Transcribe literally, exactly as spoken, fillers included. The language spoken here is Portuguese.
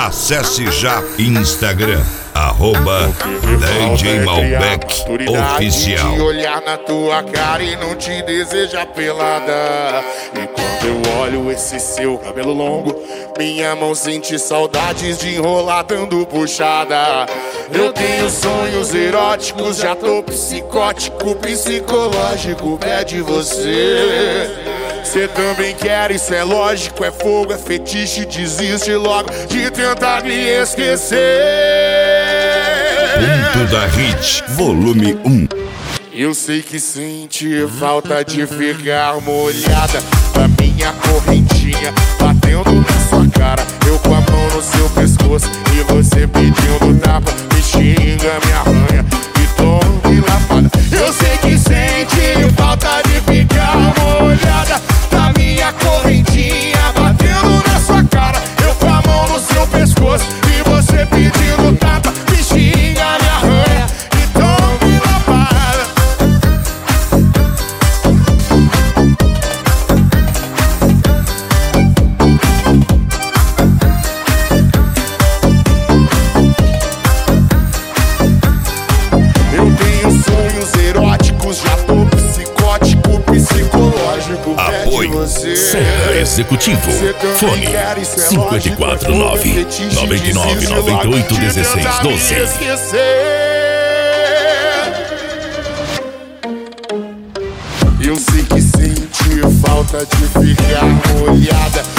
Acesse já Instagram, arroba D J Malbec Oficial. De olhar na tua cara e não te desejar pelada. E quando eu olho esse seu cabelo longo, minha mão sente saudades de enrolar dando puxada. Eu tenho sonhos eróticos, já tô psicótico, psicológico, pé de você. Cê também quer, isso é lógico, é fogo, é fetiche, desiste logo de tentar me esquecer. Ponto da Hit, volume um. Eu sei que sente falta de ficar molhada da minha correntinha batendo na sua cara. Eu com a mão no seu pescoço e você pedindo tapa. Me xinga, me arranha e tome lapada. Eu sei que sente falta de ficar molhada da minha correntinha batendo na sua cara. Eu com a mão no seu pescoço e você pedindo tapa. Me xinga, me arranha e tome lapada. Eu tenho sonhos eróticos, já tô psicótico, psicológico. Apoio Serra Executivo. Fone cinco quatro nove, nove nove nove oito, um seis um dois. Eu sei que sente falta de ficar molhada